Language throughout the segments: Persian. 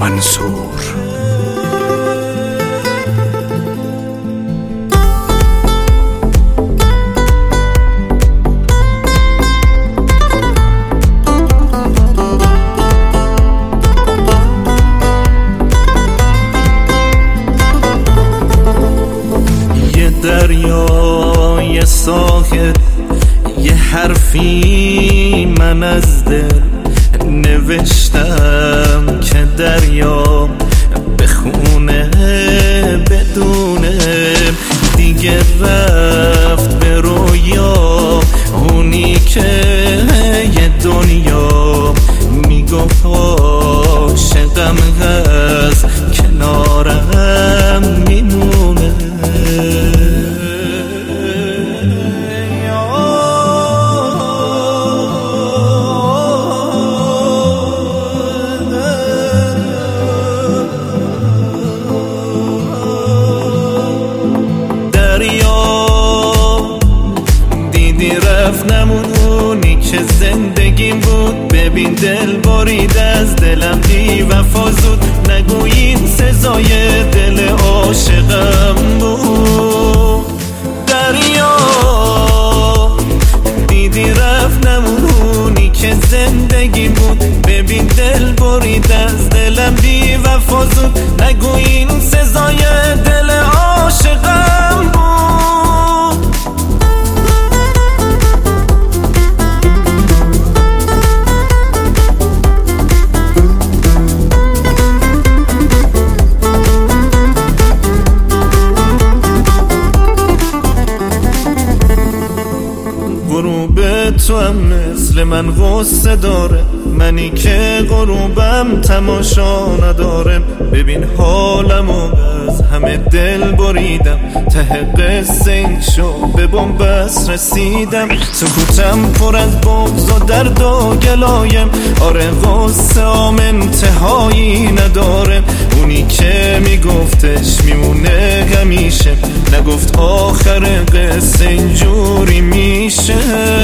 منصور. یه دریا، یه ساحل، یه حرفی من از دل نوشتم که دریا بخونه بدونه دیگه رفت به رویا. اونی که یه دنیا میگفت عاشقم هست کنارم میمونه. رفت نمونی که زندگیم بود. ببین دل برید از دلم بی وفا زود. نگوین سزای دل عاشقم بود. دریا دیدی رفت نمونی که زندگیم بود. ببین دل برید از دلم بی وفا زود. نگوین سزای دل عاشقم بود. غروب تو هم مثل من غصه داره. منی که غروبم تماشا ندارم. ببین حالمو از همه دل بریدم. ته قصه این شو به بنبست رسیدم. سکوتم پر از بغض و درد و گلایم. آره غصه آم انتهایی نداره. اونی که میگفتش میمونه همیشه نگفت آخر قصه اینجوری میشه.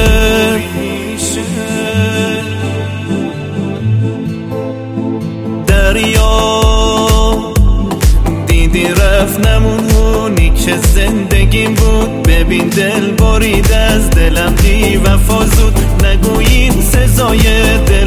دریا دیدی رفت نمونی که زندگیم بود. ببین دل برید از دلم بی وفا زود. نگوین سزای دل